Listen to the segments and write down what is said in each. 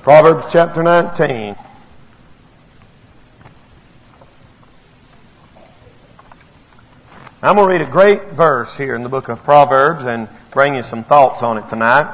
Proverbs chapter 19. I'm going to read a great verse here in the book of Proverbs and bring you some thoughts on it tonight.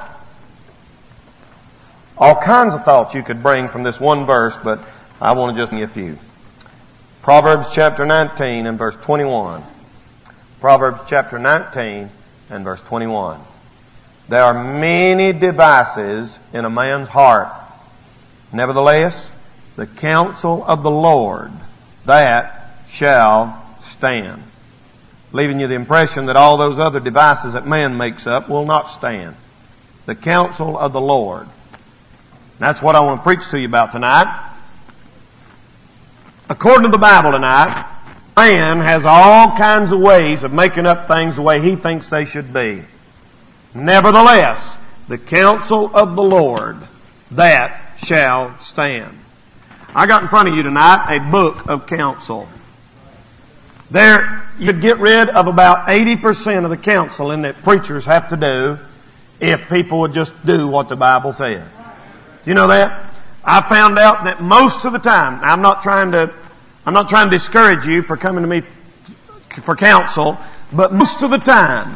All kinds of thoughts you could bring from this one verse, but I want to just give you a few. Proverbs chapter 19 and verse 21. Proverbs chapter 19 and verse 21. There are many devices in a man's heart. Nevertheless, the counsel of the Lord, that shall stand. Leaving you the impression that all those other devices that man makes up will not stand. The counsel of the Lord. That's what I want to preach to you about tonight. According to the Bible tonight, man has all kinds of ways of making up things the way he thinks they should be. Nevertheless, the counsel of the Lord, that shall stand. I got in front of you tonight a book of counsel. There, you'd get rid of about 80% of the counseling that preachers have to do if people would just do what the Bible says. Do you know that? I found out that most of the time, I'm not trying to discourage you for coming to me for counsel, but most of the time,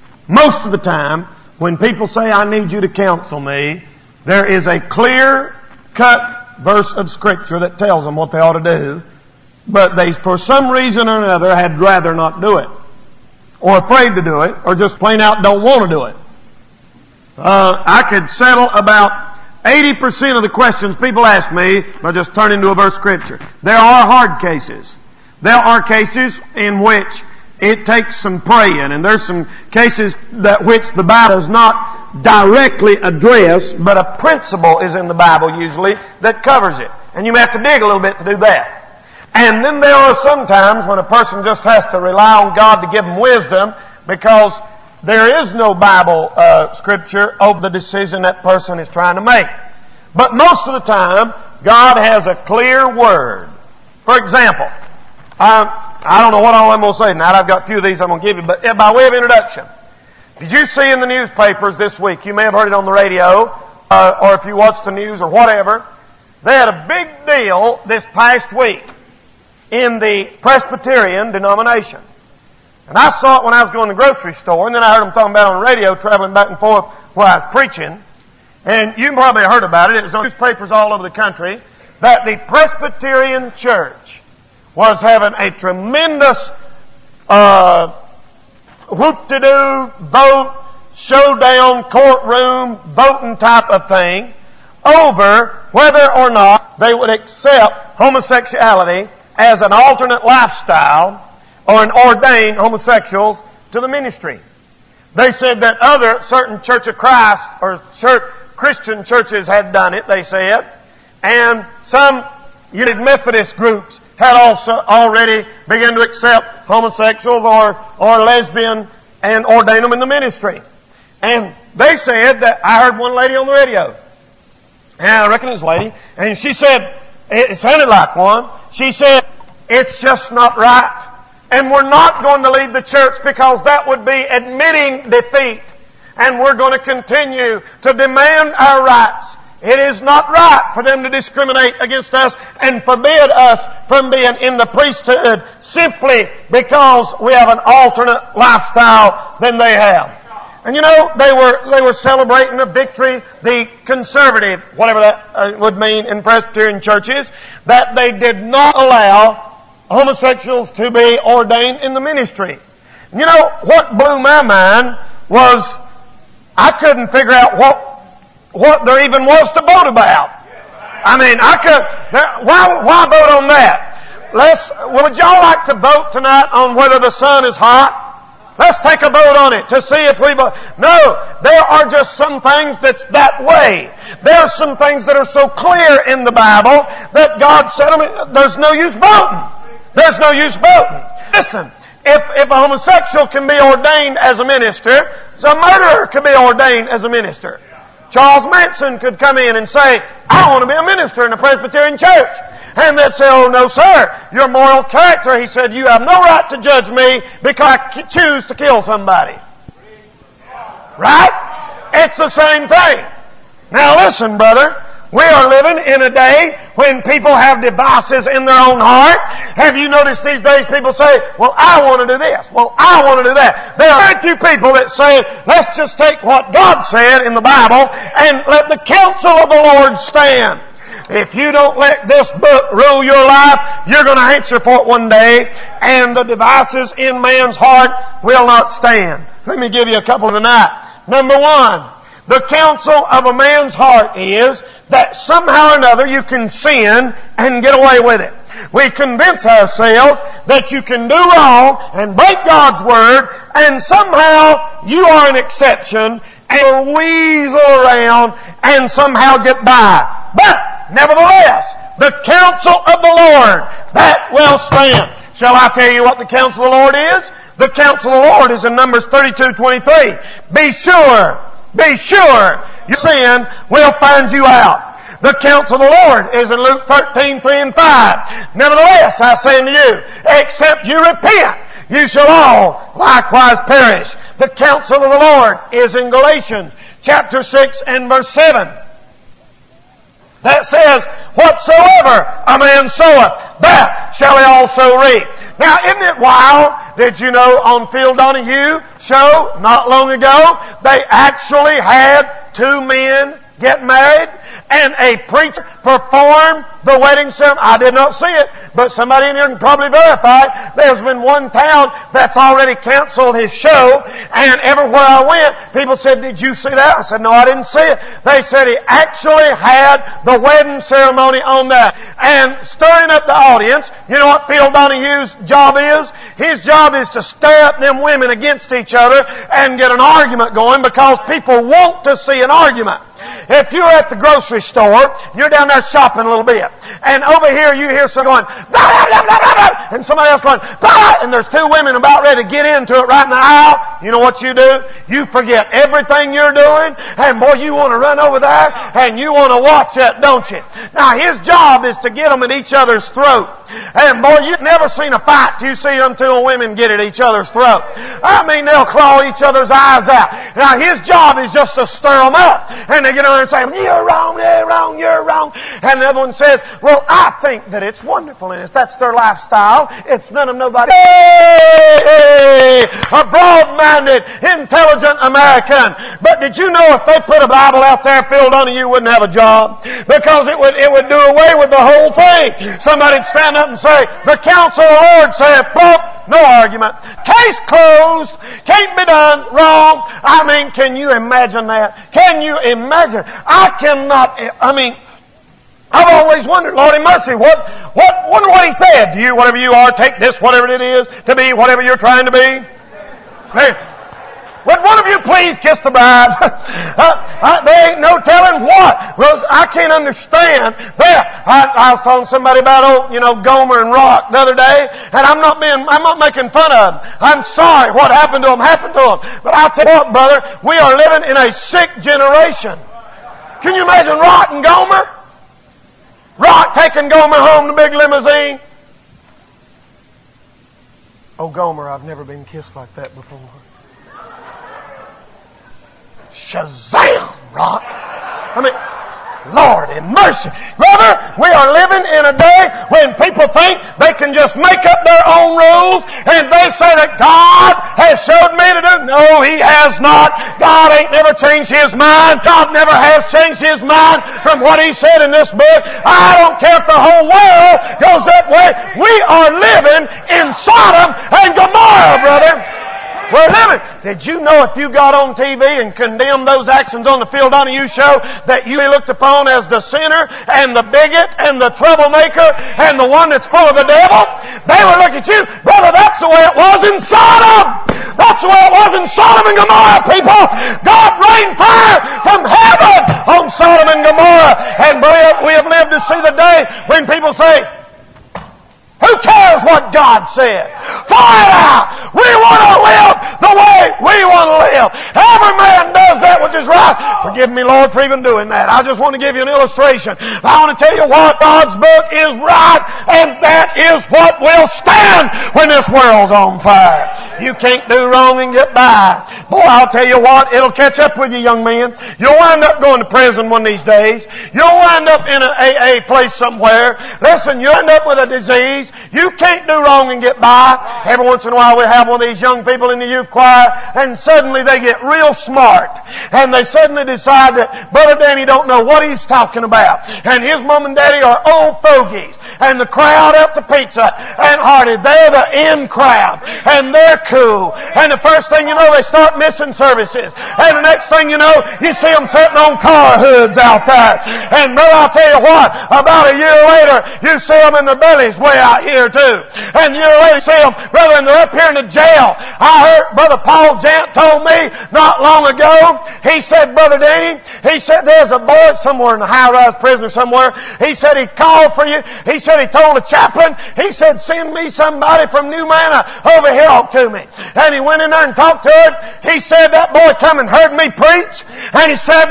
when people say, I need you to counsel me, there is a clear-cut verse of Scripture that tells them what they ought to do, but they, for some reason or another, had rather not do it, or afraid to do it, or just plain out don't want to do it. I could settle about 80% of the questions people ask me by just turning to a verse of Scripture. There are hard cases. There are cases in which it takes some praying, and there's some cases that which the Bible does not directly address, but a principle is in the Bible usually that covers it. And you may have to dig a little bit to do that. And then there are some times when a person just has to rely on God to give them wisdom because there is no Bible Scripture over the decision that person is trying to make. But most of the time, God has a clear Word. For example, I don't know what all I'm going to say tonight. I've got a few of these I'm going to give you, but by way of introduction, did you see in the newspapers this week, you may have heard it on the radio, or if you watched the news or whatever, they had a big deal this past week in the Presbyterian denomination. And I saw it when I was going to the grocery store, and then I heard them talking about it on the radio, traveling back and forth where I was preaching. And you probably heard about it. It was on newspapers all over the country that the Presbyterian Church was having a tremendous whoop-de-doo, vote, showdown, courtroom, voting type of thing over whether or not they would accept homosexuality as an alternate lifestyle or an ordained homosexuals to the ministry. They said that other certain Church of Christ or Christian churches had done it, they said, and some United Methodist groups had also already begun to accept homosexuals or lesbian and ordain them in the ministry. And they said that, I heard one lady on the radio, and I reckon it was a lady, and she said, it sounded like one, she said, it's just not right. And we're not going to leave the church because that would be admitting defeat. And we're going to continue to demand our rights. It is not right for them to discriminate against us and forbid us from being in the priesthood simply because we have an alternate lifestyle than they have. And you know, they were celebrating a victory, the conservative, whatever that would mean in Presbyterian churches, that they did not allow homosexuals to be ordained in the ministry. You know, what blew my mind was I couldn't figure out what there even was to vote about. I mean, why vote on that? Would y'all like to vote tonight on whether the sun is hot? Let's take a vote on it to see if we vote. No, there are just some things that's that way. There are some things that are so clear in the Bible that God said, there's no use voting. There's no use voting. Listen, if a homosexual can be ordained as a minister, a murderer can be ordained as a minister. Charles Manson could come in and say, I want to be a minister in the Presbyterian Church. And they'd say, oh no sir, your moral character, he said, you have no right to judge me because I choose to kill somebody. Right? It's the same thing. Now listen, brother, We are living in a day when people have devices in their own heart. Have you noticed these days people say, well, I want to do this. Well, I want to do that. There are very few people that say, let's just take what God said in the Bible and let the counsel of the Lord stand. If you don't let this book rule your life, you're going to answer for it one day, and the devices in man's heart will not stand. Let me give you a couple tonight. Number one, the counsel of a man's heart is that somehow or another you can sin and get away with it. We convince ourselves that you can do wrong and break God's Word, and somehow you are an exception and weasel around and somehow get by. But, nevertheless, the counsel of the Lord, that will stand. Shall I tell you what the counsel of the Lord is? The counsel of the Lord is in Numbers 32:23. Be sure your sin will find you out. The counsel of the Lord is in Luke 13:3-5. Nevertheless, I say unto you, except you repent, you shall all likewise perish. The counsel of the Lord is in Galatians chapter 6 and verse 7. That says, whatsoever a man soweth, that shall he also reap. Now, isn't it wild? Did you know on Phil Donahue show not long ago, they actually had two men get married and a preacher performed the wedding ceremony? I did not see it, but somebody in here can probably verify it. There's been one town that's already canceled his show, and everywhere I went, people said, did you see that? I said, no, I didn't see it. They said he actually had the wedding ceremony on that. And stirring up the audience, you know what Phil Donahue's job is? His job is to stir up them women against each other and get an argument going, because people want to see an argument. If you're at the grocery store, you're down there shopping a little bit, and over here you hear someone going, blah, blah, blah, blah, blah, blah, and somebody else going, blah, and there's two women about ready to get into it right in the aisle. You know what you do? You forget everything you're doing, and boy, you want to run over there, and you want to watch that, don't you? Now, his job is to get them at each other's throat. And boy, you've never seen a fight till you see them two women get at each other's throat. I mean, they'll claw each other's eyes out. Now, his job is just to stir them up, and they get on there and say, you're wrong, you're wrong, you're wrong. And the other one says, well, I think that it's wonderful, and if that's their lifestyle, it's none of nobody. Hey, a broad-minded, intelligent American. But did you know if they put a Bible out there, Phil Donahue wouldn't have a job? Because it would do away with the whole thing. Somebody'd stand up and say, the counsel of the Lord saith, no argument. Case closed. Can't be done. Wrong. I mean, can you imagine that? Can you imagine? I've always wondered, Lord have mercy, wonder what He said. Do you, whatever you are, take this, whatever it is, to be whatever you're trying to be? Hey, would one of you please kiss the bride? There ain't no telling what. Well, I can't understand that. I was telling somebody about Gomer and Rock the other day, and I'm not making fun of them. I'm sorry what happened to them happened to them. But I'll tell you what, brother, we are living in a sick generation. Can you imagine Rock and Gomer? Rock taking Gomer home in a big limousine. Oh, Gomer, I've never been kissed like that before. Shazam, Rock. Lord have mercy. Brother, we are living in a day when people think they can just make up their own rules, and they say that God has showed me to do. No, He has not. God ain't never changed His mind. God never has changed His mind from what He said in this book. I don't care if the whole world goes that way. We are living in Sodom and Gomorrah, brother. We're living. Did you know if you got on TV and condemned those actions on the Phil Donahue show, that you be looked upon as the sinner and the bigot and the troublemaker and the one that's full of the devil? They would look at you, brother, that's the way it was in Sodom. That's the way it was in Sodom and Gomorrah, people. God rained fire from heaven on Sodom and Gomorrah. And we have lived to see the day when people say, who cares what God said? Fire it out! We want to live the way we want to live. Every man does that which is right. Forgive me, Lord, for even doing that. I just want to give you an illustration. I want to tell you what God's book is right, and that is what will stand when this world's on fire. You can't do wrong and get by. Boy, I'll tell you what, it'll catch up with you, young men. You'll wind up going to prison one of these days. You'll wind up in an AA place somewhere. Listen, you'll end up with a disease. You can't do wrong and get by. Every once in a while we have one of these young people in the youth choir, and suddenly they get real smart. And they suddenly decide that Brother Danny don't know what he's talking about. And his mom and daddy are old fogies. And the crowd out to pizza and Hardy, they're the in crowd. And they're cool. And the first thing you know, they start missing services. And the next thing you know, you see them sitting on car hoods out there. And brother, I'll tell you what, about a year later, you see them in their bellies way out here too. And a year later, you see them, brother, and they're up here in the jail. I heard Brother Paul Jant told me not long ago, he said, Brother Danny, he said there's a boy somewhere in the high-rise prison or somewhere. He said he called for you. He said he told the chaplain, he said, send me somebody from New Manna over here to me. And he went in there and talked to him. He said that boy come and heard me preach. And he said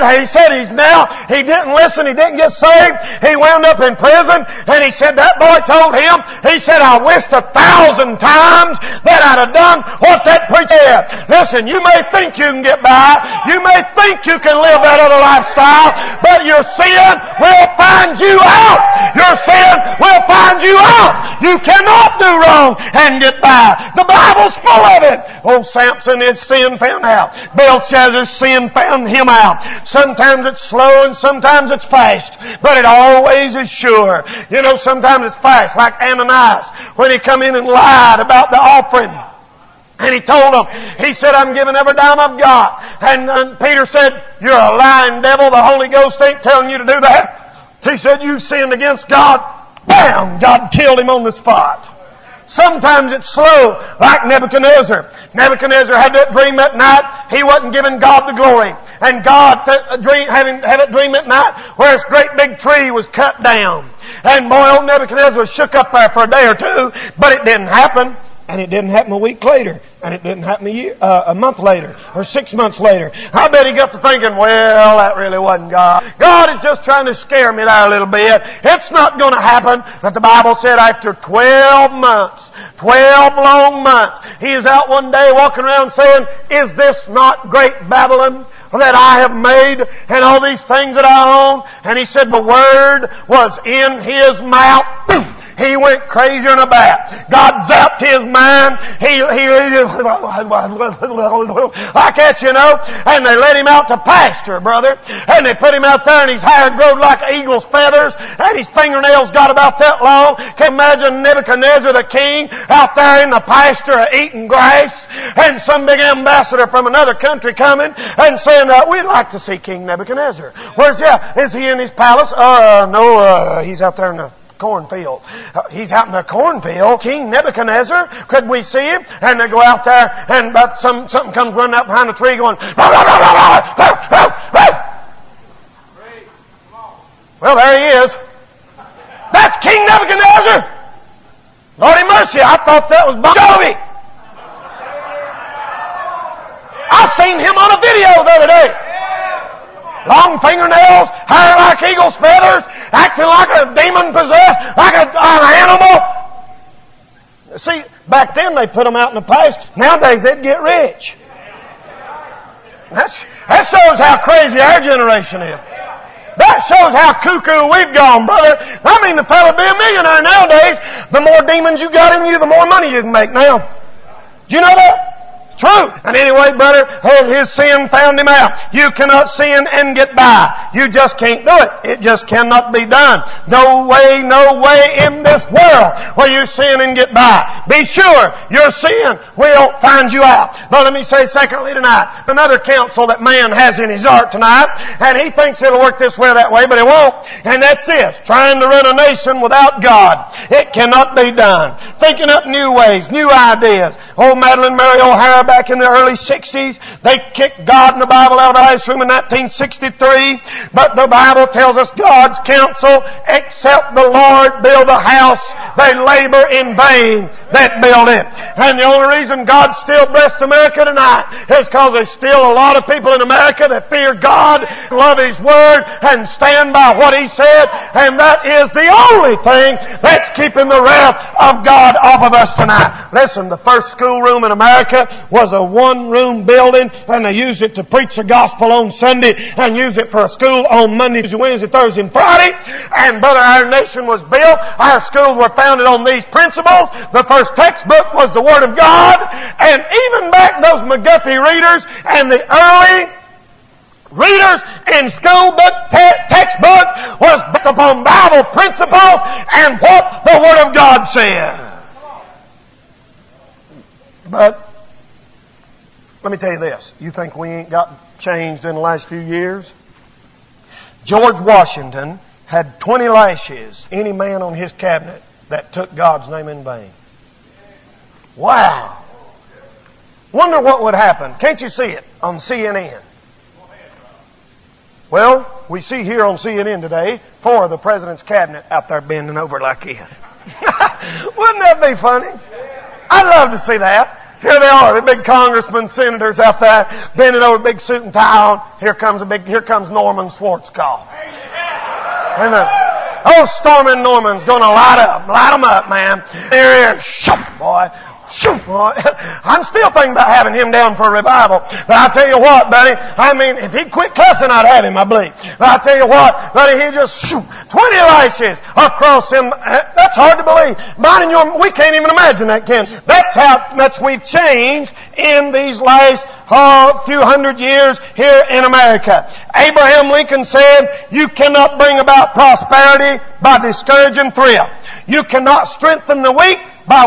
he didn't listen, he didn't get saved. He wound up in prison. And he said that boy told him, he said, I wished 1,000 times that I'd have done what that preacher said. Listen, you may think you can get by. You may think you can live that other lifestyle, but your sin will find you out. Your sin will find you out. You cannot do wrong and get by. The Bible's full of it. Oh, Samson, his sin found out. Belshazzar's sin found him out. Sometimes it's slow and sometimes it's fast, but it always is sure. You know, sometimes it's fast, like Ananias, when he come in and lied about the offering. And he told them, he said, I'm giving every dime I've got. And Peter said, you're a lying devil. The Holy Ghost ain't telling you to do that. He said, you sinned against God. Bam! God killed him on the spot. Sometimes it's slow, like Nebuchadnezzar. Nebuchadnezzar had that dream at night. He wasn't giving God the glory. And God had a dream at night where this great big tree was cut down. And boy, old Nebuchadnezzar was shook up there for a day or two, but it didn't happen. And it didn't happen a week later. And it didn't happen a month later. Or 6 months later. I bet he got to thinking, well, that really wasn't God. God is just trying to scare me there a little bit. It's not going to happen. But the Bible said after 12 months, 12 long months, he is out one day walking around saying, is this not great Babylon that I have made and all these things that I own? And he said the word was in his mouth. Boom! He went crazier than a bat. God zapped his mind. Like that, you know. And they let him out to pasture, brother. And they put him out there and his hair growed like eagle's feathers. And his fingernails got about that long. Can you imagine Nebuchadnezzar the king out there in the pasture eating grass? And some big ambassador from another country coming and saying, we'd like to see King Nebuchadnezzar. Where's he at? Is he in his palace? No, he's out there in the cornfield. He's out in the cornfield. King Nebuchadnezzar, could we see him? And they go out there and about something comes running out behind the tree going, rah, rah, rah, rah, rah, rah, rah. Well, there he is. That's King Nebuchadnezzar. Lordy mercy, I thought that was Bon Jovi. I seen him on a video the other day. Long fingernails, hair like eagle's feathers, acting like a demon possessed, like an animal. See, back then they put them out in the past. Nowadays they'd get rich. That shows how crazy our generation is. That shows how cuckoo we've gone, brother. I mean, the fella be a millionaire nowadays. The more demons you got in you, the more money you can make now. Do you know that? True. And anyway, brother, his sin found him out. You cannot sin and get by. You just can't do it. It just cannot be done. No way in this world will you sin and get by. Be sure your sin will find you out. But let me say secondly tonight, another counsel that man has in his heart tonight, and he thinks it'll work this way or that way, but it won't. And that's this, trying to run a nation without God. It cannot be done. Thinking up new ways, new ideas. Old Madeline Mary O'Hara back in the early 60s. They kicked God and the Bible out of the classroom in 1963. But the Bible tells us God's counsel, except the Lord build a house, they labor in vain that build it. And the only reason God still blessed America tonight is because there's still a lot of people in America that fear God, love His Word, and stand by what He said. And that is the only thing that's keeping the wrath of God off of us tonight. Listen, the first schoolroom in America was a one-room building, and they used it to preach the gospel on Sunday and use it for a school on Monday, Tuesday, Wednesday, Thursday, and Friday. And brother, our nation was built. Our schools were founded on these principles. The first textbook was the Word of God. And even back those McGuffey readers and the early readers in school book textbooks was based upon Bible principles and what the Word of God said. But let me tell you this. You think we ain't got changed in the last few years? George Washington had 20 lashes, any man on his cabinet that took God's name in vain. Wow. Wonder what would happen. Can't you see it on CNN? Well, we see here on CNN today 4 of the President's cabinet out there bending over like this. Wouldn't that be funny? I'd love to see that. Here they are, the big congressmen, senators out there, bending over, big suit and tie on. Here comes Norman Schwarzkopf. And old Stormin' Norman's going to light them up, man. There he is, shoot, boy. Shoot, boy. I'm still thinking about having him down for a revival. But I tell you what, buddy, I mean, if he'd quit cussing, I'd have him, I believe. But I tell you what, buddy, he just shoot 20 lashes across him. That's hard to believe. Mine and yours, we can't even imagine that, Ken. That's how much we've changed in these last few hundred years here in America. Abraham Lincoln said, you cannot bring about prosperity by discouraging thrift. You cannot strengthen the weak by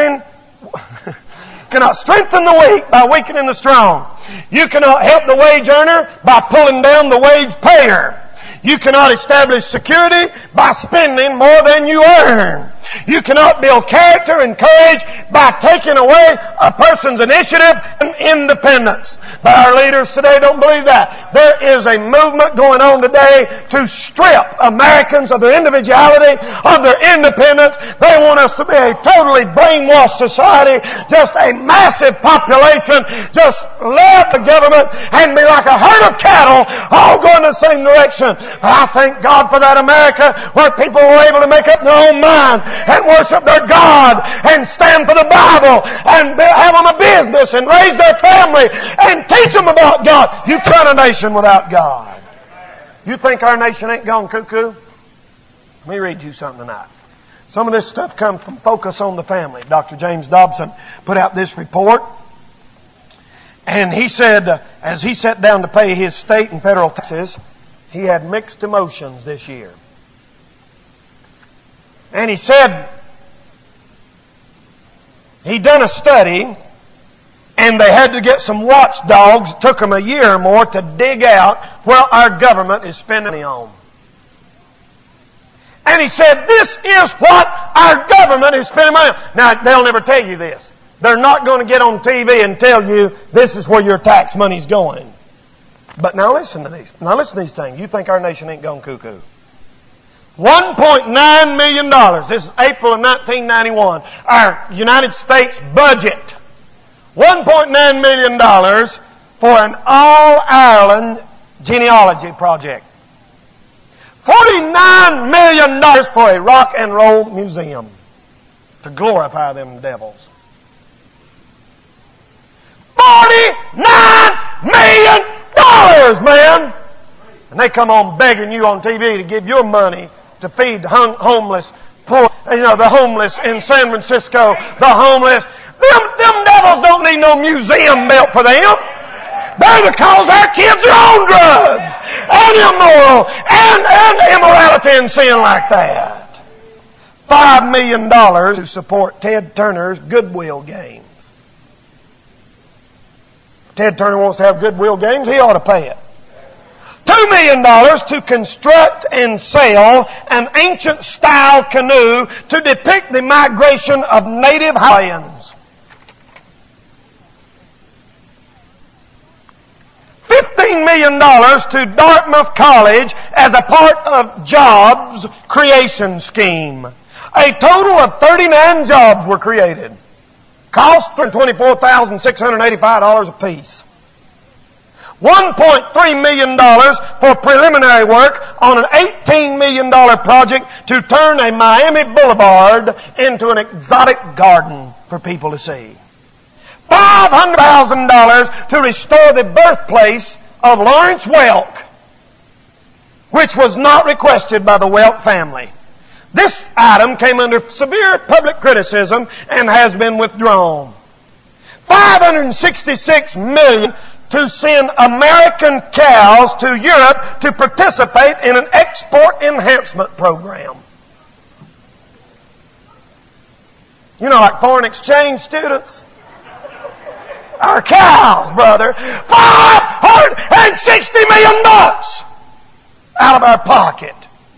cannot strengthen the weak by weakening the strong. You cannot help the wage earner by pulling down the wage payer. You cannot establish security by spending more than you earn. You cannot build character and courage by taking away a person's initiative and independence. But our leaders today don't believe that. There is a movement going on today to strip Americans of their individuality, of their independence. They want us to be a totally brainwashed society, just a massive population, just love the government and be like a herd of cattle, all going the same direction. But I thank God for that America where people were able to make up their own mind and worship their God and stand for the Bible and have them a business and raise their family and teach them about God. You turn a nation without God. You think our nation ain't gone cuckoo? Let me read you something tonight. Some of this stuff comes from Focus on the Family. Dr. James Dobson put out this report. And he said, as he sat down to pay his state and federal taxes, he had mixed emotions this year. And he said he'd done a study and they had to get some watchdogs. It took them a year or more to dig out where our government is spending money on. And he said, this is what our government is spending money on. Now, they'll never tell you this. They're not going to get on TV and tell you this is where your tax money's going. But now listen to these. Now listen to these things. You think our nation ain't gone cuckoo. $1.9 million. This is April of 1991. Our United States budget. $1.9 million for an all-Ireland genealogy project. $49 million for a rock and roll museum to glorify them devils. $49 million, man! And they come on begging you on TV to give your money to feed the homeless, poor, the homeless in San Francisco, the homeless. Them devils don't need no museum built for them. They're the cause our kids are on drugs and immoral and immorality and sin like that. $5 million to support Ted Turner's Goodwill Games. If Ted Turner wants to have Goodwill Games, he ought to pay it. $2 million to construct and sail an ancient-style canoe to depict the migration of native Hawaiians. $15 million to Dartmouth College as a part of Jobs creation scheme. A total of 39 jobs were created. Cost $24,685 apiece. $1.3 million for preliminary work on an $18 million project to turn a Miami boulevard into an exotic garden for people to see. $500,000 to restore the birthplace of Lawrence Welk, which was not requested by the Welk family. This item came under severe public criticism and has been withdrawn. $566 million to send American cows to Europe to participate in an export enhancement program. You know, like foreign exchange students. Our cows, brother. $560 million out of our pocket.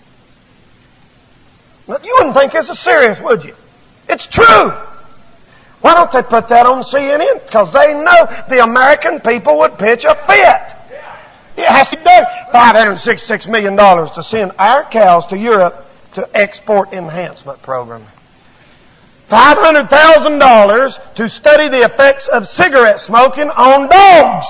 Now, you wouldn't think this is serious, would you? It's true. Why don't they put that on CNN? Because they know the American people would pitch a fit. It has to be done. $566 million to send our cows to Europe to export enhancement program. $500,000 to study the effects of cigarette smoking on dogs.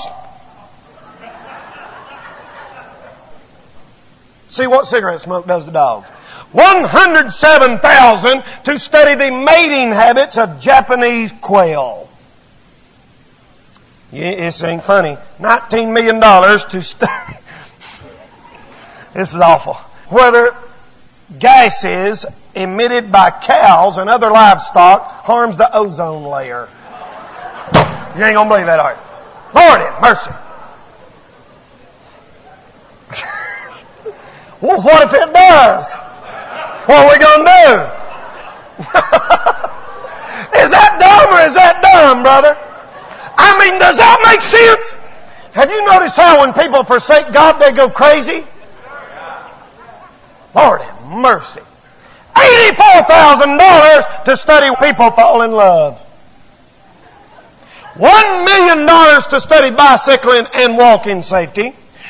See what cigarette smoke does to dogs. $107,000 to study the mating habits of Japanese quail. Yeah, this ain't funny. $19 million to study. This is awful. Whether gases emitted by cows and other livestock harms the ozone layer. You ain't gonna believe that, are you? Lord have mercy. Well, what if it does? What are we going to do? Is that dumb or is that dumb, brother? I mean, does that make sense? Have you noticed how when people forsake God, they go crazy? Lord have mercy. $84,000 to study people fall in love. $1 million to study bicycling and walking safety.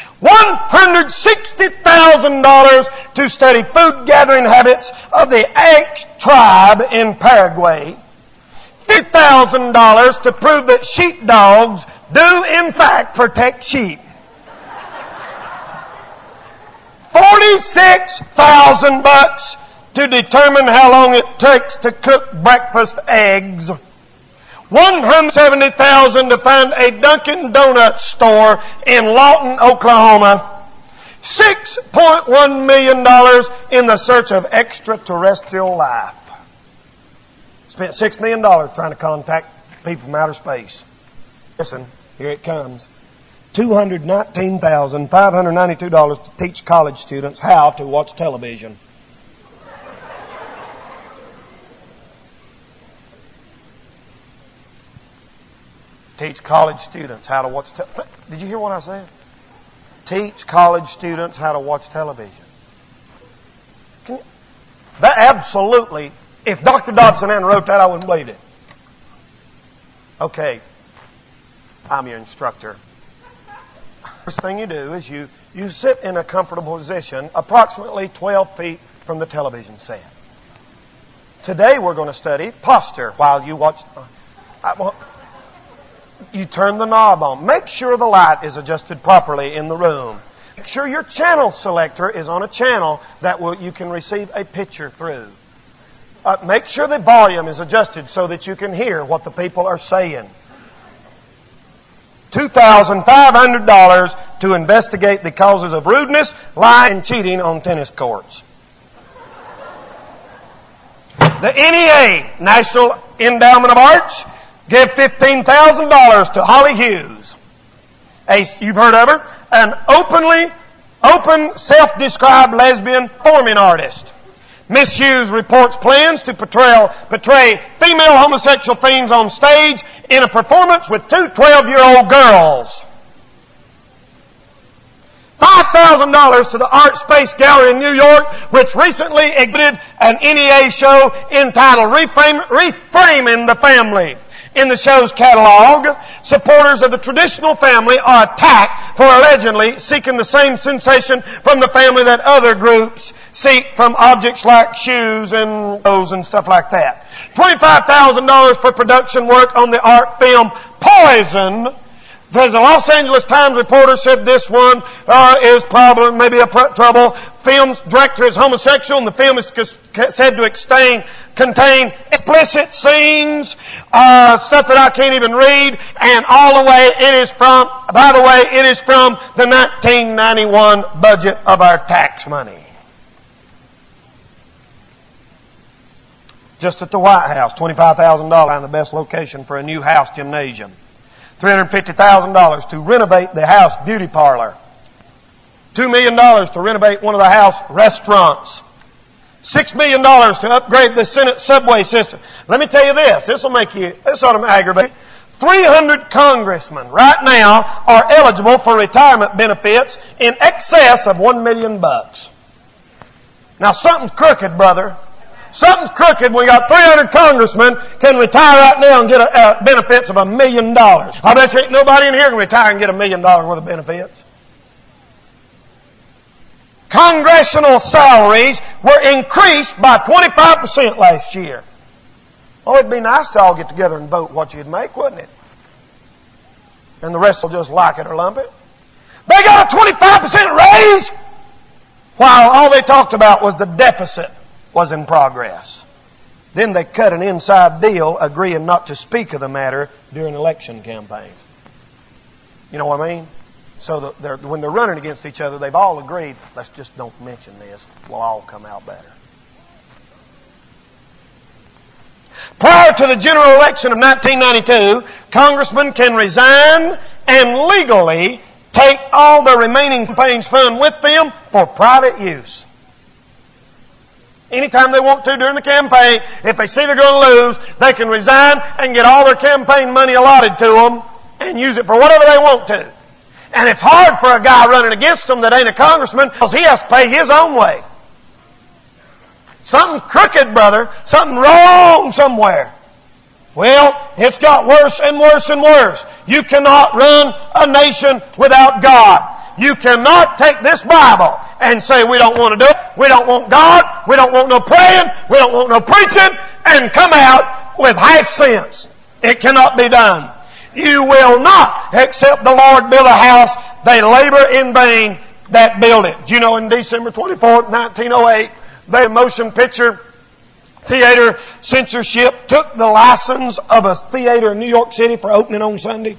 $160,000 to study food gathering habits of the Ax tribe in Paraguay. $50,000 to prove that sheepdogs do in fact protect sheep. $46,000 to determine how long it takes to cook breakfast eggs. $170,000 to find a Dunkin' Donuts store in Lawton, Oklahoma. $6.1 million in the search of extraterrestrial life. Spent $6 million trying to contact people from outer space. Listen, here it comes. $219,592 to teach college students how to watch television. Teach college students how to watch television. Did you hear what I said? Teach college students how to watch television. That absolutely, if Dr. Dobson Ann wrote that, I wouldn't believe it. Okay, I'm your instructor. First thing you do is you sit in a comfortable position approximately 12 feet from the television set. Today we're going to study posture while you watch. You turn the knob on. Make sure the light is adjusted properly in the room. Make sure your channel selector is on a channel that you can receive a picture through. Make sure the volume is adjusted so that you can hear what the people are saying. $2,500 to investigate the causes of rudeness, lying, and cheating on tennis courts. The NEA, National Endowment of Arts, give $15,000 to Holly Hughes. You've heard of her? An open, self-described lesbian performing artist. Miss Hughes reports plans to portray female homosexual themes on stage in a performance with two 12-year-old girls. $5,000 to the Art Space Gallery in New York, which recently exhibited an NEA show entitled Reframing the Family. In the show's catalog, supporters of the traditional family are attacked for allegedly seeking the same sensation from the family that other groups seek from objects like shoes and clothes and stuff like that. $25,000 for production work on the art film Poison. The Los Angeles Times reporter said this one is probably maybe a trouble. Film's director is homosexual, and the film is said to contain explicit scenes, stuff that I can't even read, and all the way it is from, by the way, it is from the 1991 budget of our tax money. Just at the White House, $25,000 in the best location for a new house gymnasium. $350,000 to renovate the house beauty parlor. $2 million to renovate one of the house restaurants. $6 million to upgrade the Senate subway system. Let me tell you this. This ought to aggravate. 300 congressmen right now are eligible for retirement benefits in excess of $1 million. Now something's crooked, brother. Something's crooked when you got 300 congressmen can retire right now and get benefits of $1 million. I bet you ain't nobody in here can retire and get $1 million worth of benefits. Congressional salaries were increased by 25% last year. Oh, it'd be nice to all get together and vote what you'd make, wouldn't it? And the rest will just like it or lump it. They got a 25% raise while all they talked about was the deficit was in progress. Then they cut an inside deal agreeing not to speak of the matter during election campaigns. You know what I mean? So when they're running against each other, they've all agreed, let's just don't mention this. We'll all come out better. Prior to the general election of 1992, congressmen can resign and legally take all their remaining campaigns fund with them for private use. Anytime they want to during the campaign, if they see they're going to lose, they can resign and get all their campaign money allotted to them and use it for whatever they want to. And it's hard for a guy running against them that ain't a congressman because he has to pay his own way. Something's crooked, brother. Something wrong somewhere. Well, it's got worse and worse and worse. You cannot run a nation without God. You cannot take this Bible and say we don't want to do it, we don't want God, we don't want no praying, we don't want no preaching, and come out with half sense. It cannot be done. You will not, except the Lord build a house, they labor in vain that build it. Do you know in December 24th, 1908, the motion picture theater censorship took the license of a theater in New York City for opening on Sunday?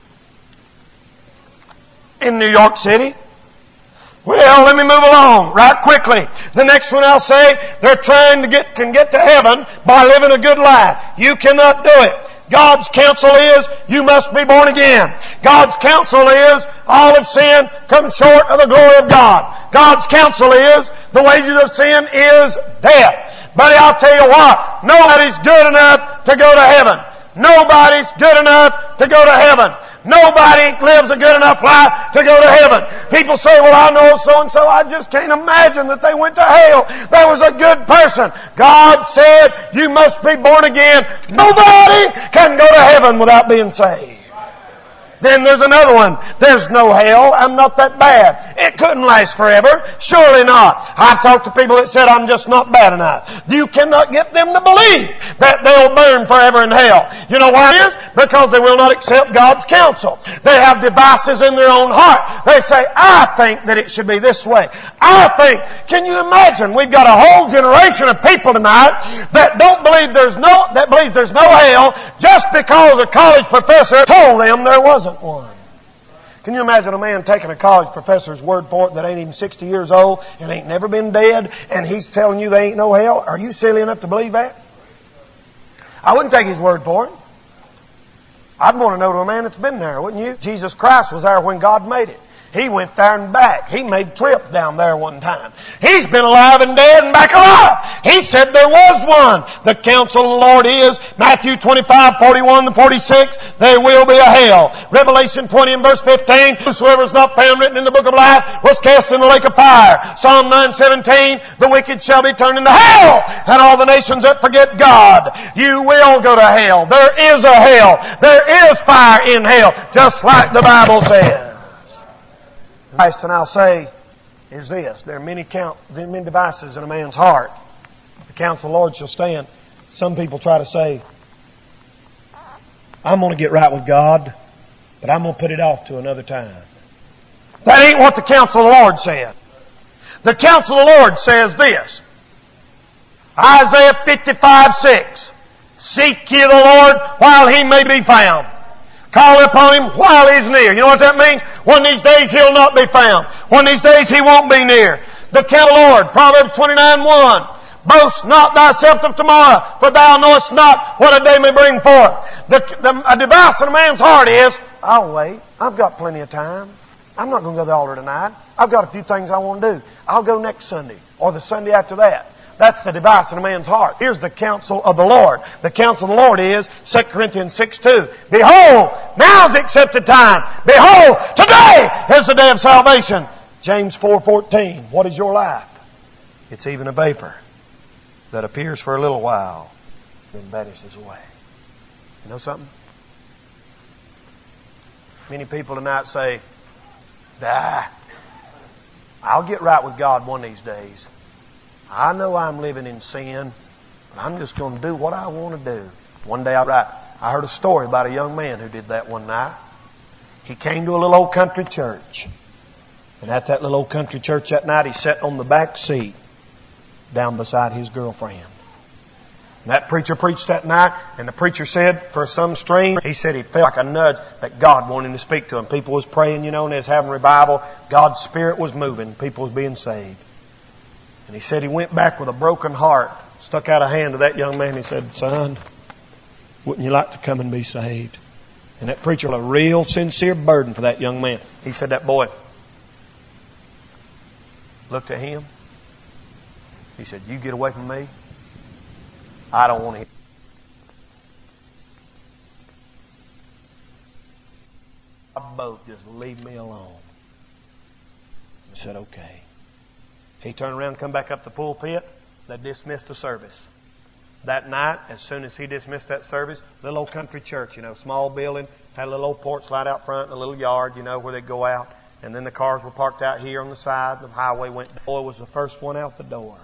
In New York City? Well, let me move along right quickly. The next one I'll say, they're trying to get to heaven by living a good life. You cannot do it. God's counsel is, you must be born again. God's counsel is, all of sin comes short of the glory of God. God's counsel is, the wages of sin is death. Buddy, I'll tell you what, nobody's good enough to go to heaven. Nobody's good enough to go to heaven. Nobody lives a good enough life to go to heaven. People say, well, I know so-and-so. I just can't imagine that they went to hell. That was a good person. God said, you must be born again. Nobody can go to heaven without being saved. Then there's another one. There's no hell. I'm not that bad. It couldn't last forever. Surely not. I've talked to people that said I'm just not bad enough. You cannot get them to believe that they'll burn forever in hell. You know why it is? Because they will not accept God's counsel. They have devices in their own heart. They say, I think that it should be this way. I think. Can you imagine? We've got a whole generation of people tonight that believes there's no hell just because a college professor told them there wasn't one. Can you imagine a man taking a college professor's word for it that ain't even 60 years old and ain't never been dead, and he's telling you there ain't no hell? Are you silly enough to believe that? I wouldn't take his word for it. I'd want to know to a man that's been there, wouldn't you? Jesus Christ was there when God made it. He went there and back. He made trips down there one time. He's been alive and dead and back alive. He said there was one. The counsel of the Lord is, Matthew 25:41-46, there will be a hell. Revelation 20 and verse 15, whosoever is not found written in the book of life was cast in the lake of fire. Psalm 9:17, the wicked shall be turned into hell, and all the nations that forget God. You will go to hell. There is a hell. There is fire in hell, just like the Bible says. Christ, and I'll say, is this. There are many devices in a man's heart. The counsel of the Lord shall stand. Some people try to say, I'm going to get right with God, but I'm going to put it off to another time. That ain't what the counsel of the Lord said. The counsel of the Lord says this. Isaiah 55:6. Seek ye the Lord while He may be found. Call upon Him while He's near. You know what that means? One of these days He'll not be found. One of these days He won't be near. The counsel of the Lord, Proverbs 29:1. Boast not thyself of tomorrow, for thou knowest not what a day may bring forth. A device in a man's heart is, I'll wait. I've got plenty of time. I'm not going to go to the altar tonight. I've got a few things I want to do. I'll go next Sunday or the Sunday after that. That's the device in a man's heart. Here's the counsel of the Lord. The counsel of the Lord is 2 Corinthians 6:2. Behold, now is the accepted time. Behold, today is the day of salvation. James 4:14. What is your life? It's even a vapor that appears for a little while, then vanishes away. You know something? Many people tonight say, I'll get right with God one of these days. I know I'm living in sin, but I'm just going to do what I want to do. One day I heard a story about a young man who did that one night. He came to a little old country church. And at that little old country church that night, he sat on the back seat down beside his girlfriend. And that preacher preached that night, and the preacher said, for some strange, he said he felt like a nudge that God wanted him to speak to him. People was praying, and they was having revival. God's Spirit was moving. People was being saved. And he said he went back with a broken heart, stuck out a hand to that young man. He said, son, wouldn't you like to come and be saved? And that preacher had a real sincere burden for that young man. He said, that boy looked at him. He said, you get away from me. I don't want to hear. Both just leave me alone. I said, okay. He turned around and come back up the pulpit. They dismissed the service. That night, as soon as he dismissed that service, little old country church, small building, had a little old porch light out front, and a little yard, where they go out. And then the cars were parked out here on the side. The highway went. The boy was the first one out the door.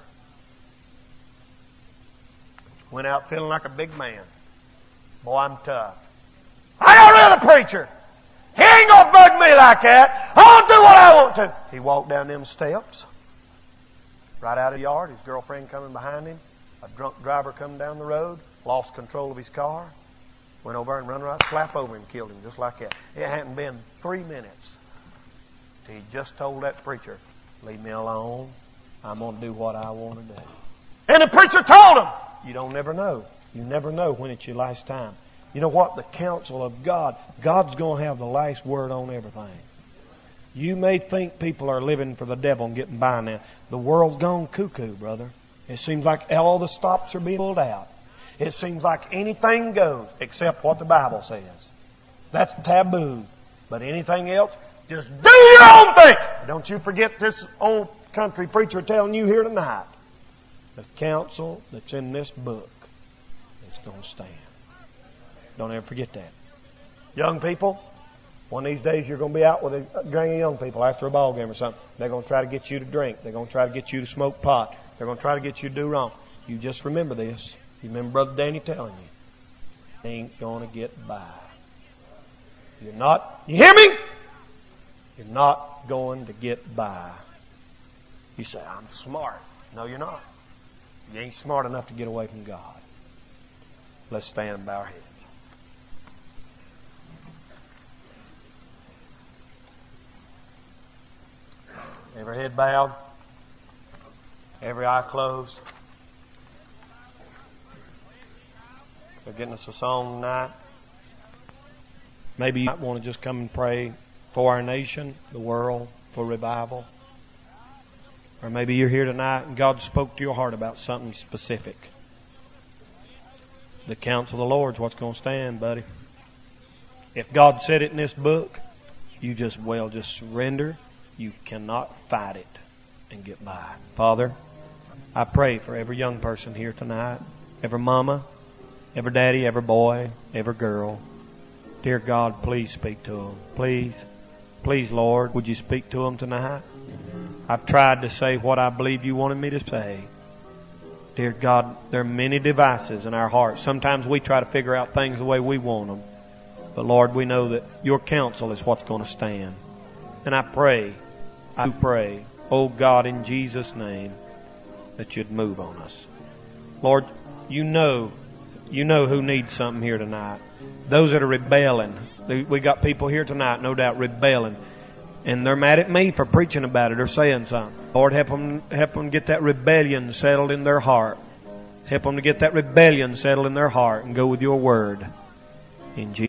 Went out feeling like a big man. Boy, I'm tough. I got rid of the preacher. He ain't gonna bug me like that. I'll do what I want to. He walked down them steps. Right out of the yard. His girlfriend coming behind him. A drunk driver coming down the road. Lost control of his car. Went over and run right slap over him. Killed him just like that. It hadn't been 3 minutes. He just told that preacher, leave me alone. I'm going to do what I want to do. And the preacher told him, you don't never know. You never know when it's your last time. You know what? The counsel of God, God's going to have the last word on everything. You may think people are living for the devil and getting by now. The world's gone cuckoo, brother. It seems like all the stops are being pulled out. It seems like anything goes except what the Bible says. That's taboo. But anything else, just do your own thing. Don't you forget this old country preacher telling you here tonight. The counsel that's in this book is going to stand. Don't ever forget that. Young people, one of these days you're going to be out with a gang of young people after a ball game or something. They're going to try to get you to drink. They're going to try to get you to smoke pot. They're going to try to get you to do wrong. You just remember this. You remember Brother Danny telling you. Ain't going to get by. You're not, you hear me? You're not going to get by. You say, I'm smart. No, you're not. You ain't smart enough to get away from God. Let's stand and bow our heads. Every head bowed. Every eye closed. They're getting us a song tonight. Maybe you might want to just come and pray for our nation, the world, for revival. Or maybe you're here tonight and God spoke to your heart about something specific. The counsel of the Lord's what's going to stand, buddy. If God said it in this book, you just surrender. You cannot fight it and get by. Father, I pray for every young person here tonight, every mama, every daddy, every boy, every girl. Dear God, please speak to them. Please, please, Lord, would you speak to them tonight? I've tried to say what I believe you wanted me to say. Dear God, there are many devices in our hearts. Sometimes we try to figure out things the way we want them. But Lord, we know that your counsel is what's going to stand. And I pray, oh God, in Jesus' name, that you'd move on us. Lord, you know who needs something here tonight. Those that are rebelling. We got people here tonight, no doubt, rebelling. And they're mad at me for preaching about it or saying something. Lord, help them get that rebellion settled in their heart. Help them to get that rebellion settled in their heart and go with your word. In Jesus'